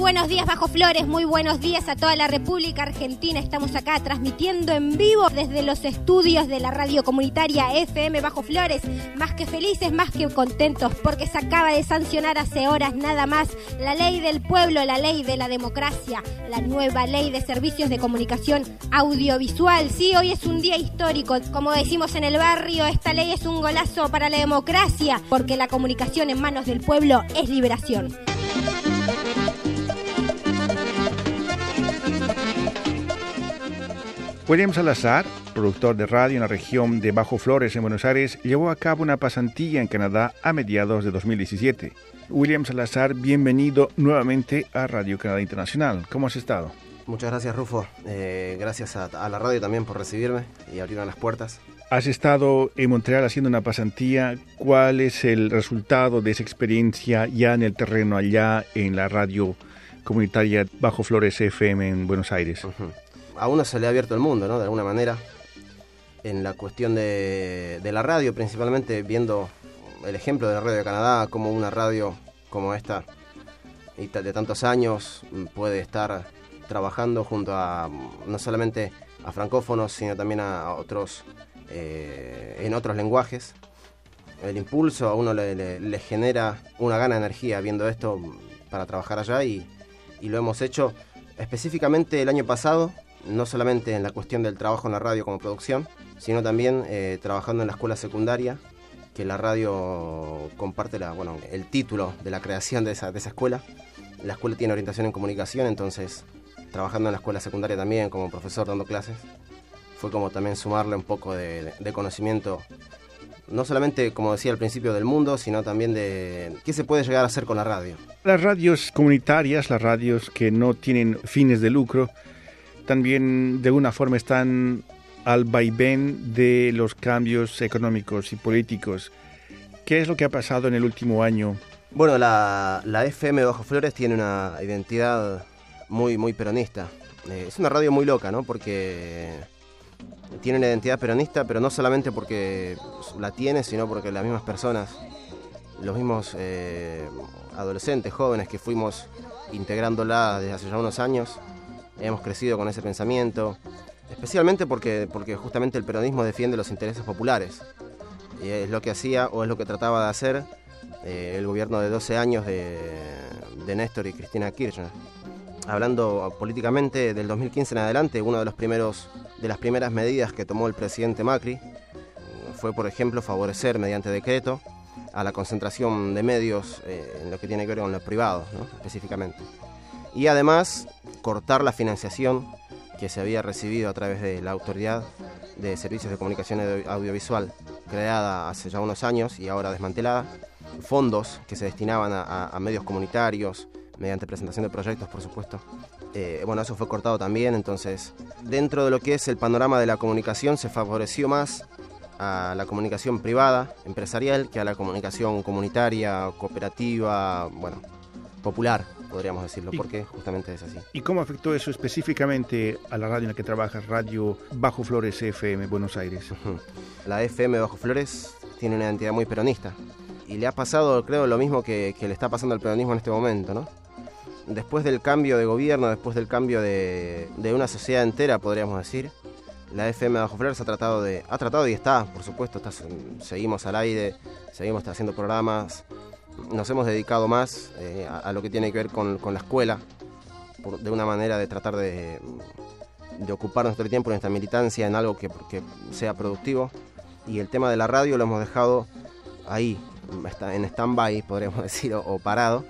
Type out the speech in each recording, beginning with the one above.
buenos días Bajo Flores, muy buenos días a toda la República Argentina. Estamos acá transmitiendo en vivo desde los estudios de la radio comunitaria FM Bajo Flores. Más que felices, más que contentos, porque se acaba de sancionar hace horas nada más la ley del pueblo, la ley de la democracia, la nueva ley de servicios de comunicación audiovisual. Sí, hoy es un día histórico. Como decimos en el barrio, esta ley es un golazo para la democracia, porque la comunicación en manos del pueblo es liberación. William Salazar, productor de radio en la región de Bajo Flores en Buenos Aires, llevó a cabo una pasantía en Canadá a mediados de 2017. William Salazar, bienvenido nuevamente a Radio Canadá Internacional. ¿Cómo has estado? Muchas gracias, Rufo. Gracias a la radio también por recibirme y abrirme las puertas. Has estado en Montreal haciendo una pasantía. ¿Cuál es el resultado de esa experiencia ya en el terreno, allá en la radio comunitaria Bajo Flores FM en Buenos Aires? A uno se le ha abierto el mundo, ¿no? De alguna manera, en la cuestión de la radio, principalmente viendo el ejemplo de la radio de Canadá, como una radio como esta, y de tantos años, puede estar trabajando junto a, no solamente a francófonos, sino también a otros, en otros lenguajes. El impulso a uno le genera una gran energía viendo esto para trabajar allá, y lo hemos hecho específicamente el año pasado, no solamente en la cuestión del trabajo en la radio como producción, sino también trabajando en la escuela secundaria, que la radio comparte el título de la creación de esa escuela. La escuela tiene orientación en comunicación, entonces trabajando en la escuela secundaria también como profesor dando clases, fue como también sumarle un poco de conocimiento, no solamente, como decía al principio, del mundo, sino también de qué se puede llegar a hacer con la radio. Las radios comunitarias, las radios que no tienen fines de lucro, también de alguna forma están al vaivén de los cambios económicos y políticos. ¿Qué es lo que ha pasado en el último año? Bueno, la FM Bajo Flores tiene una identidad muy, muy peronista. Es una radio muy loca, ¿no? Porque tiene una identidad peronista, pero no solamente porque la tiene, sino porque las mismas personas, los mismos adolescentes, jóvenes que fuimos integrándola desde hace ya unos años, hemos crecido con ese pensamiento, especialmente porque justamente el peronismo defiende los intereses populares. Y es lo que hacía, o es lo que trataba de hacer, el gobierno de 12 años de Néstor y Cristina Kirchner. Hablando políticamente, del 2015 en adelante, una de las primeras medidas que tomó el presidente Macri fue, por ejemplo, favorecer mediante decreto a la concentración de medios en lo que tiene que ver con lo privado, ¿no? Específicamente. Y además cortar la financiación que se había recibido a través de la Autoridad de Servicios de Comunicación Audiovisual, creada hace ya unos años y ahora desmantelada, fondos que se destinaban a medios comunitarios, mediante presentación de proyectos, por supuesto. Eso fue cortado también. Entonces, dentro de lo que es el panorama de la comunicación, se favoreció más a la comunicación privada, empresarial, que a la comunicación comunitaria, cooperativa, popular, podríamos decirlo, porque justamente es así. ¿Y cómo afectó eso específicamente a la radio en la que trabajas, Radio Bajo Flores FM Buenos Aires? La FM Bajo Flores tiene una identidad muy peronista, y le ha pasado, creo, lo mismo que le está pasando al peronismo en este momento, ¿no? Después del cambio de gobierno, después del cambio de una sociedad entera, podríamos decir, la FM Bajo Flores ha tratado y está, por supuesto, seguimos al aire, seguimos haciendo programas. Nos hemos dedicado más a lo que tiene que ver con la escuela, de una manera de tratar de ocupar nuestro tiempo, nuestra militancia en algo que sea productivo. Y el tema de la radio lo hemos dejado ahí, en stand-by, podríamos decir, o parado,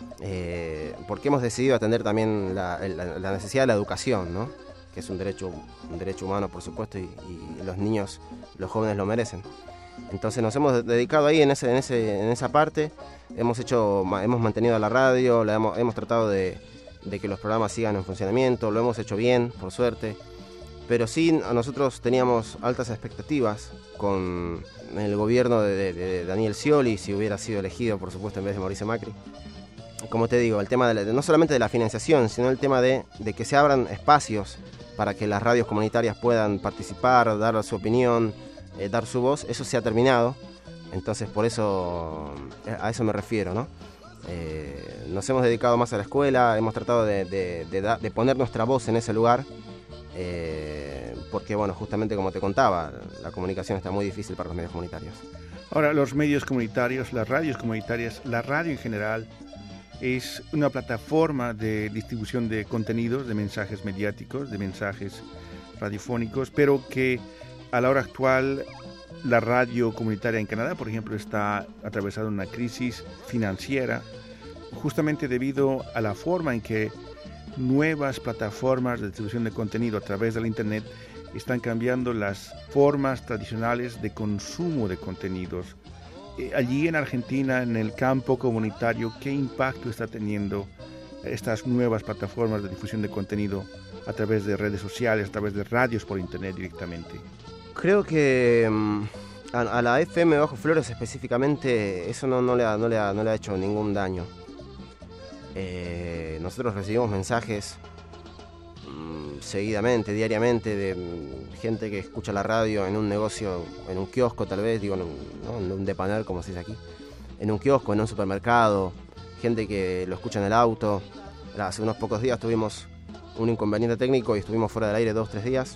porque hemos decidido atender también la necesidad de la educación, ¿no? Que es un derecho humano, por supuesto, y los niños, los jóvenes lo merecen. Entonces nos hemos dedicado ahí en esa parte, hemos mantenido a la radio, hemos tratado de que los programas sigan en funcionamiento, lo hemos hecho bien, por suerte, pero sí nosotros teníamos altas expectativas con el gobierno de Daniel Scioli, si hubiera sido elegido, por supuesto, en vez de Mauricio Macri. Como te digo, el tema no solamente de la financiación, sino el tema de que se abran espacios para que las radios comunitarias puedan participar, dar su opinión, dar su voz. Eso se ha terminado, entonces por eso, a eso me refiero, ¿no? Nos hemos dedicado más a la escuela, hemos tratado de poner nuestra voz en ese lugar, porque, bueno, justamente como te contaba, la comunicación está muy difícil para los medios comunitarios. Ahora, los medios comunitarios, las radios comunitarias, la radio en general, es una plataforma de distribución de contenidos, de mensajes mediáticos, de mensajes radiofónicos, pero que a la hora actual la radio comunitaria en Canadá, por ejemplo, está atravesando una crisis financiera, justamente debido a la forma en que nuevas plataformas de distribución de contenido a través del Internet están cambiando las formas tradicionales de consumo de contenidos. Allí en Argentina, en el campo comunitario, ¿qué impacto está teniendo estas nuevas plataformas de difusión de contenido a través de redes sociales, a través de radios por Internet directamente? Creo que a la FM Bajo Flores específicamente eso no le ha hecho ningún daño. Nosotros recibimos mensajes seguidamente, diariamente, de gente que escucha la radio en un negocio, en un kiosco tal vez, digo, en un depaner, como se dice aquí, en un kiosco, en un supermercado, gente que lo escucha en el auto. Hace unos pocos días tuvimos un inconveniente técnico y estuvimos fuera del aire 2-3 días,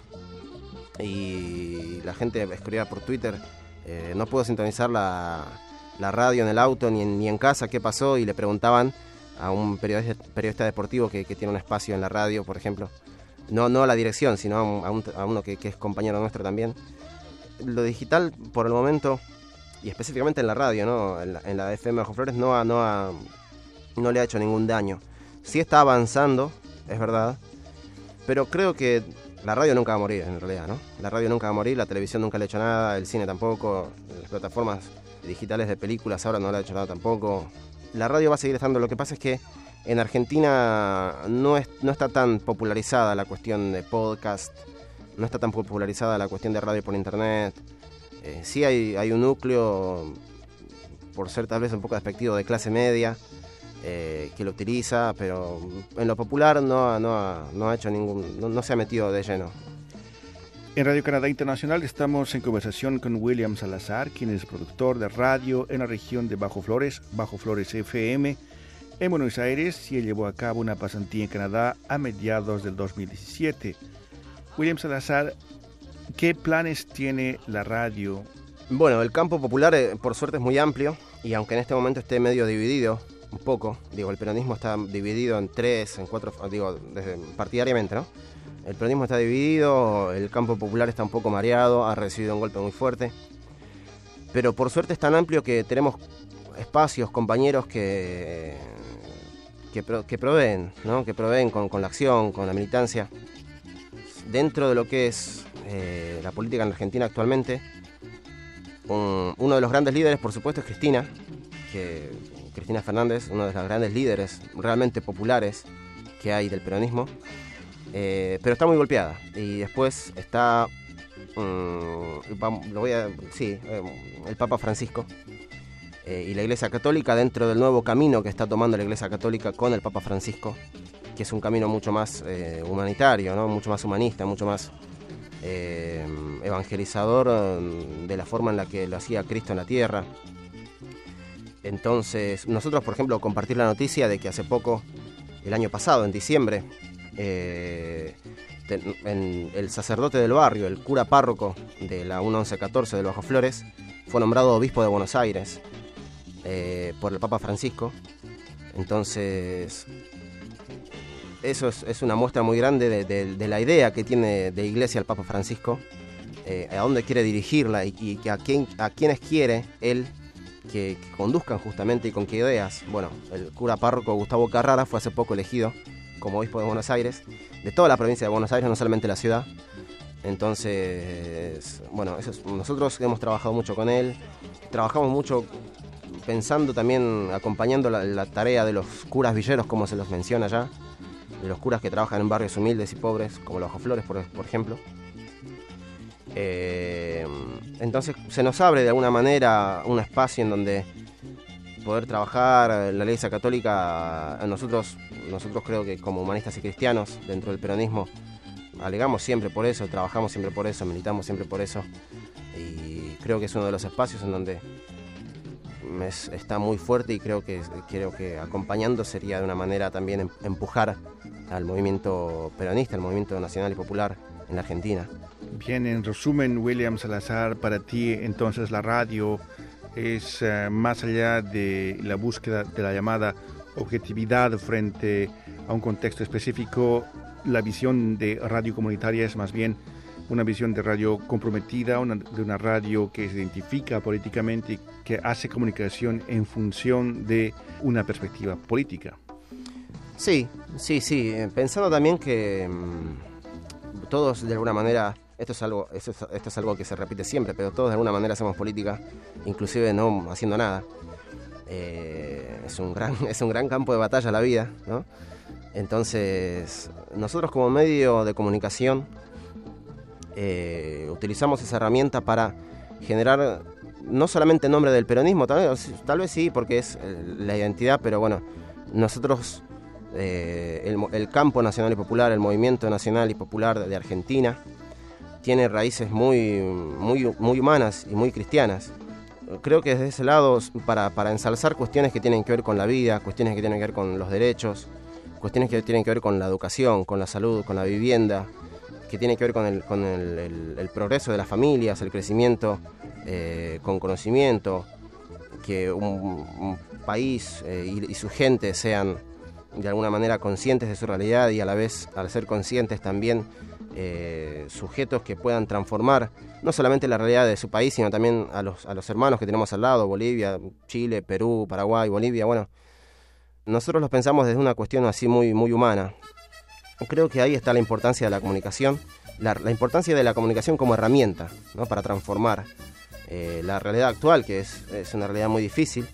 y la gente escribía por Twitter, no puedo sintonizar la radio en el auto ni en casa, ¿qué pasó? Y le preguntaban a un periodista deportivo que tiene un espacio en la radio, por ejemplo, no a la dirección, sino a uno que es compañero nuestro también. Lo digital, por el momento, y específicamente en la radio, ¿no? en la FM Bajo Flores, no le ha hecho ningún daño. Sí está avanzando, es verdad, pero creo que la radio nunca va a morir, en realidad, ¿no? La radio nunca va a morir, la televisión nunca le ha hecho nada, el cine tampoco, las plataformas digitales de películas ahora no le ha hecho nada tampoco. La radio va a seguir estando. Lo que pasa es que en Argentina no está tan popularizada la cuestión de podcast, no está tan popularizada la cuestión de radio por internet. Sí hay un núcleo, por ser tal vez un poco despectivo, de clase media, que lo utiliza, pero en lo popular no ha hecho no se ha metido de lleno. En Radio Canadá Internacional estamos en conversación con William Salazar, quien es productor de radio en la región de Bajo Flores FM, en Buenos Aires, y él llevó a cabo una pasantía en Canadá a mediados del 2017. William Salazar, ¿qué planes tiene la radio? Bueno, el campo popular, por suerte, es muy amplio, y aunque en este momento esté medio dividido, un poco, el peronismo está dividido en 3, en 4, partidariamente, ¿no? El peronismo está dividido, el campo popular está un poco mareado, ha recibido un golpe muy fuerte. Pero por suerte es tan amplio que tenemos espacios, compañeros que proveen, ¿no? Que proveen con la acción, con la militancia. Dentro de lo que es la política en Argentina actualmente, uno de los grandes líderes, por supuesto, es Cristina Fernández, uno de los grandes líderes realmente populares que hay del peronismo. Pero está muy golpeada. Y después está el Papa Francisco y la Iglesia Católica, dentro del nuevo camino que está tomando la Iglesia Católica con el Papa Francisco, que es un camino mucho más humanitario, ¿no? Mucho más humanista, mucho más evangelizador, de la forma en la que lo hacía Cristo en la tierra. Entonces, nosotros, por ejemplo, compartir la noticia de que hace poco, el año pasado, en diciembre, el sacerdote del barrio, el cura párroco de la 1114 del Bajo Flores, fue nombrado obispo de Buenos Aires por el Papa Francisco. Entonces, eso es una muestra muy grande de la idea que tiene de iglesia el Papa Francisco, a dónde quiere dirigirla y a quienes quiere él que conduzcan justamente, y con qué ideas. Bueno, el cura párroco Gustavo Carrara fue hace poco elegido como obispo de Buenos Aires, de toda la provincia de Buenos Aires, no solamente la ciudad. Entonces, bueno, nosotros hemos trabajado mucho con él, trabajamos mucho pensando también, acompañando la tarea de los curas villeros, como se los menciona allá, de los curas que trabajan en barrios humildes y pobres, como los Bajo Flores, por ejemplo. Entonces se nos abre de alguna manera un espacio en donde poder trabajar. La Iglesia Católica, nosotros creo que como humanistas y cristianos dentro del peronismo alegamos siempre por eso, trabajamos siempre por eso, militamos siempre por eso, y creo que es uno de los espacios en donde está muy fuerte y creo que acompañando sería de una manera también empujar al movimiento peronista, al movimiento nacional y popular en la Argentina. Bien, en resumen, William Salazar, para ti entonces la radio es más allá de la búsqueda de la llamada objetividad frente a un contexto específico, la visión de radio comunitaria es más bien una visión de radio comprometida, de una radio que se identifica políticamente y que hace comunicación en función de una perspectiva política. Sí. Pensando también que todos de alguna manera, esto es algo que se repite siempre, pero todos de alguna manera hacemos política, inclusive no haciendo nada. Es un gran campo de batalla la vida, ¿no? Entonces, nosotros como medio de comunicación utilizamos esa herramienta para generar no solamente el nombre del peronismo, tal vez sí, porque es la identidad, pero bueno, nosotros, el campo nacional y popular, el movimiento nacional y popular de Argentina, tiene raíces muy humanas y muy cristianas. Creo que desde ese lado, para ensalzar cuestiones que tienen que ver con la vida, cuestiones que tienen que ver con los derechos, cuestiones que tienen que ver con la educación, con la salud, con la vivienda, que tienen que ver con el progreso de las familias, el crecimiento con conocimiento, que un país y su gente sean de alguna manera conscientes de su realidad y a la vez, al ser conscientes también, sujetos que puedan transformar no solamente la realidad de su país, sino también a los hermanos que tenemos al lado, Bolivia, Chile, Perú, Paraguay, Bolivia. Bueno, nosotros los pensamos desde una cuestión así muy humana. Creo que ahí está la importancia de la comunicación, la importancia de la comunicación como herramienta, ¿no? Para transformar la realidad actual, que es una realidad muy difícil,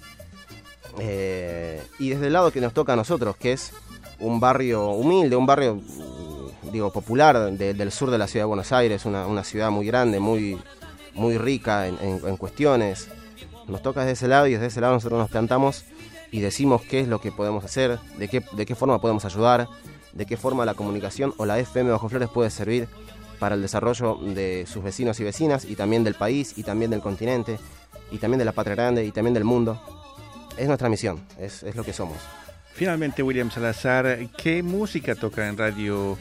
y desde el lado que nos toca a nosotros, que es un barrio humilde, un barrio popular del sur de la ciudad de Buenos Aires, una ciudad muy grande, muy rica en cuestiones. Nos toca desde ese lado y desde ese lado nosotros nos plantamos y decimos qué es lo que podemos hacer, de qué forma podemos ayudar, de qué forma la comunicación o la FM Bajo Flores puede servir para el desarrollo de sus vecinos y vecinas, y también del país, y también del continente, y también de la patria grande, y también del mundo. Es nuestra misión, es lo que somos. Finalmente, William Salazar, ¿qué música toca en Radio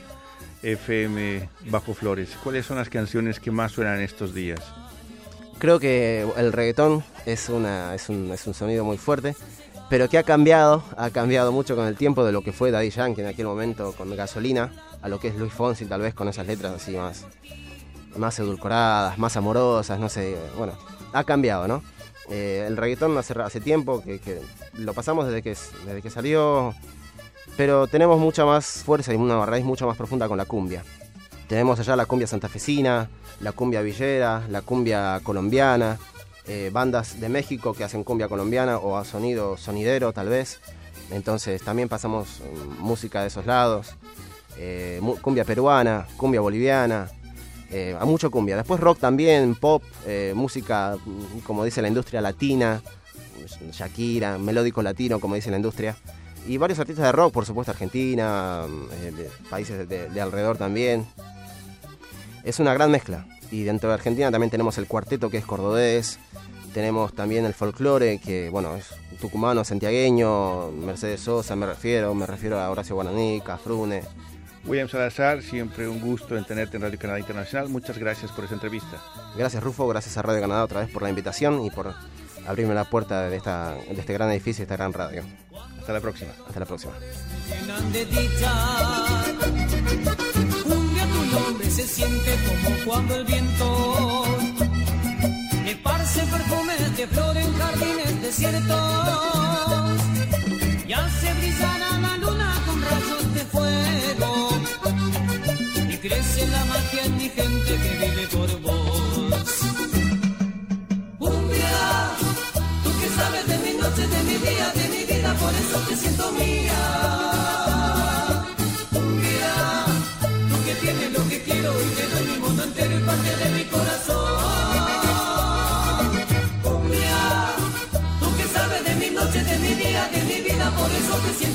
FM Bajo Flores? ¿Cuáles son las canciones que más suenan estos días? Creo que el reggaetón es un sonido muy fuerte, pero que ha cambiado mucho con el tiempo de lo que fue Daddy Yankee en aquel momento con Gasolina, a lo que es Luis Fonsi, tal vez con esas letras así más edulcoradas, más amorosas, no sé, bueno, ha cambiado, ¿no? El reggaetón hace tiempo que lo pasamos desde que salió, pero tenemos mucha más fuerza y una raíz mucho más profunda con la cumbia. Tenemos allá la cumbia santafesina, la cumbia villera, la cumbia colombiana, bandas de México que hacen cumbia colombiana o a sonido sonidero tal vez. Entonces también pasamos música de esos lados, cumbia peruana, cumbia boliviana, a mucho cumbia. Después rock también, pop, música como dice la industria latina, Shakira, melódico latino como dice la industria. Y varios artistas de rock, por supuesto, Argentina, de países de alrededor también. Es una gran mezcla. Y dentro de Argentina también tenemos el cuarteto, que es cordobés. Tenemos también el folclore, que bueno, es tucumano, santiagueño, Mercedes Sosa, me refiero a Horacio Guaraní, Cafrune. William Salazar, siempre un gusto en tenerte en Radio Canadá Internacional. Muchas gracias por esa entrevista. Gracias, Rufo, gracias a Radio Canadá otra vez por la invitación y por abrirme la puerta de este gran edificio, esta gran radio. Hasta la próxima. Hasta la próxima. Tu nombre se siente como cuando el viento esparce perfumes de flor en jardines desiertos y hace brillar a la luna con rayos de fuego y crece la magia en mi gente que vive por vos. Cumbia, tú que sabes de mi noche, de mi día, de mi vida, por eso te siento mía. Tienes lo que quiero y te doy mi mundo entero y parte de mi corazón. Cumbia, tú que sabes de mi noche, de mi día, de mi vida, por eso te siento